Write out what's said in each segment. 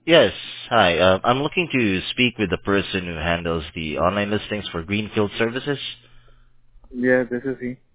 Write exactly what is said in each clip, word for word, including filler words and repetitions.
Yes. Hi. Uh, I'm looking to speak with the person who handles the online listings for Greenfield Services. Yeah, this is he.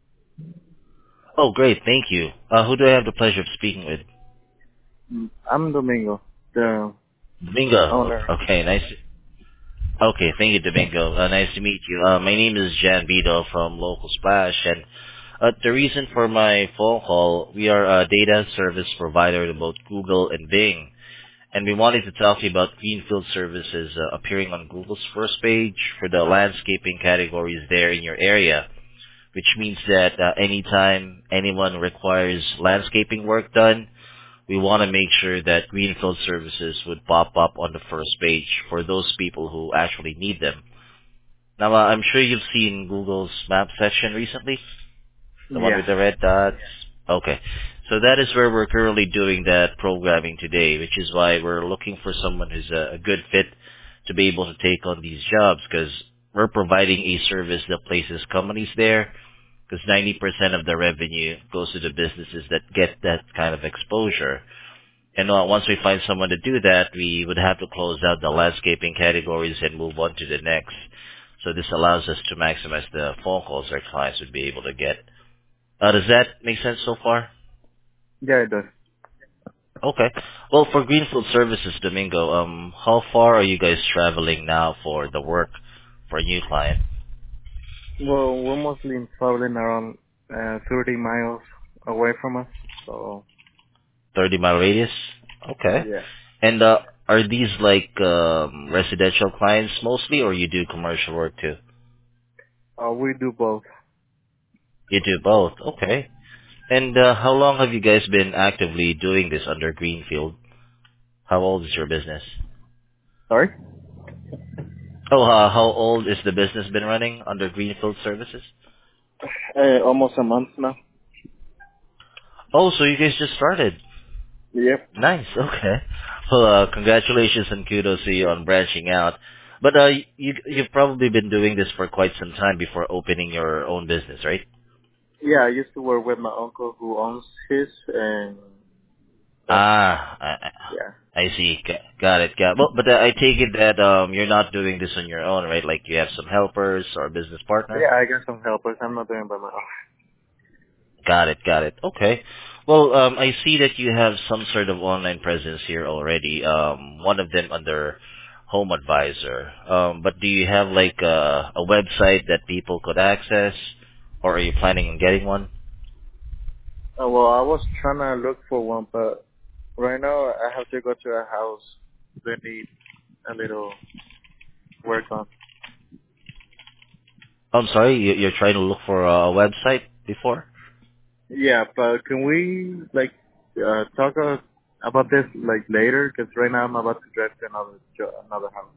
Oh, great. Thank you. Uh, who do I have the pleasure of speaking with? Mm, I'm Domingo, the Domingo. owner. Okay. Nice. Okay. Thank you, Domingo. Uh, nice to meet you. Uh, my name is Jan Vito from Local Splash, and uh, the reason for my phone call, we are a data service provider to both Google and Bing. And we wanted to talk to you about Greenfield Services uh, appearing on Google's first page for the landscaping categories there in your area, which means that uh, anytime anyone requires landscaping work done, we want to make sure that Greenfield Services would pop up on the first page for those people who actually need them. Now, uh, I'm sure you've seen Google's map section recently. The one Yeah. with the red dots? Okay. So that is where we're currently doing that programming today, which is why we're looking for someone who's a, a good fit to be able to take on these jobs, because we're providing a service that places companies there, because ninety percent of the revenue goes to the businesses that get that kind of exposure. And uh, once we find someone to do that, we would have to close out the landscaping categories and move on to the next. So this allows us to maximize the phone calls our clients would be able to get. Uh, does that make sense so far? Yeah, it does. Okay. Well, for Greenfield Services, Domingo, um, how far are you guys traveling now for the work for a new client? Well, we're mostly traveling around uh, thirty miles away from us. So, thirty mile radius? Okay. yeah. And, uh, are these like, um, residential clients mostly, or you do commercial work too? Uh, we do both. You do both. Okay. And, uh, how long have you guys been actively doing this under Greenfield? How old is your business? Sorry? Oh, uh, how old is the business been running under Greenfield Services? Uh, almost a month now. Oh, so you guys just started. Yep. Nice. Okay. Well, uh, congratulations and kudos to you on branching out. But uh, you you've probably been doing this for quite some time before opening your own business, right? Yeah, I used to work with my uncle who owns his, and that's, Ah, I, yeah. I see. G- Got it. Got. Well, but uh, I take it that um you're not doing this on your own, right? Like you have some helpers or a business partner. Yeah, I got some helpers. I'm not doing it by myself. Got it. Got it. Okay. Well, um, I see that you have some sort of online presence here already. Um, one of them under Home Advisor. Um, but do you have like a, a website that people could access, or are you planning on getting one? Uh, well, I was trying to look for one, but right now I have to go to a house. They need a little work on. I'm sorry, you, you're trying to look for a website before? Yeah, but can we like uh, talk uh, about this like later? Because right now I'm about to drive to another jo- another house.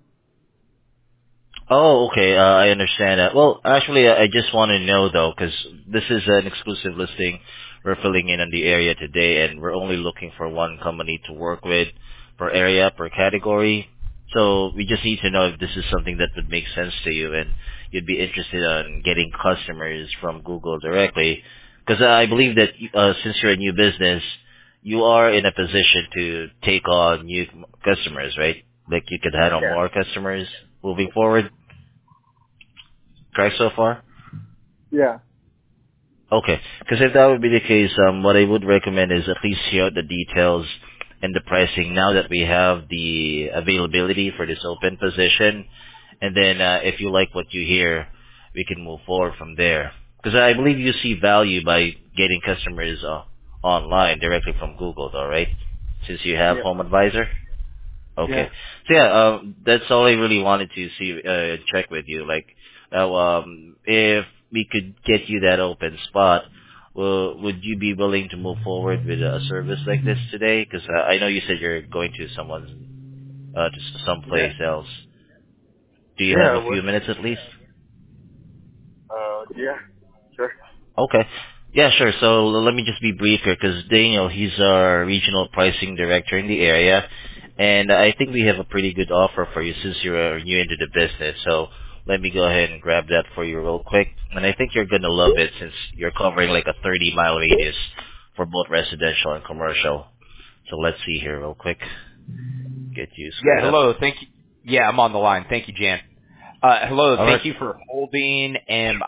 Oh, okay. Uh, I understand that. Well, actually, I I just want to know though, because this is an exclusive listing we're filling in on the area today, and we're only looking for one company to work with per area, per category. So we just need to know if this is something that would make sense to you, and you'd be interested in getting customers from Google directly. Because I believe that uh, since you're a new business, you are in a position to take on new customers, right? Like you could handle Yeah. more customers moving forward. Correct so far? Yeah. Okay. Because if that would be the case, um, what I would recommend is at least hear out the details and the pricing now that we have the availability for this open position. And then uh, if you like what you hear, we can move forward from there. Because I believe you see value by getting customers uh, online directly from Google, though, right? Since you have Yeah. Home Advisor? Yeah. Okay. So yeah, um, that's all I really wanted to see, uh, check with you. Like, uh, um, if we could get you that open spot, well, would you be willing to move forward with a service like this today? Because uh, I know you said you're going to someone's, uh, to s- Yeah. someplace else. Do you have Yeah. a I few would. minutes at least? Uh. Yeah. Sure. Okay. Yeah, sure. So l- let me just be brief here because Daniel, he's our regional pricing director in the area, and I think we have a pretty good offer for you since you're uh, new into the business. So let me go ahead and grab that for you real quick. And I think you're going to love it since you're covering like a thirty mile radius for both residential and commercial. So let's see here real quick. get you Yeah, squared up. hello. Thank you. Yeah, I'm on the line. Thank you, Jan. Uh, hello. All Thank right. you for holding. And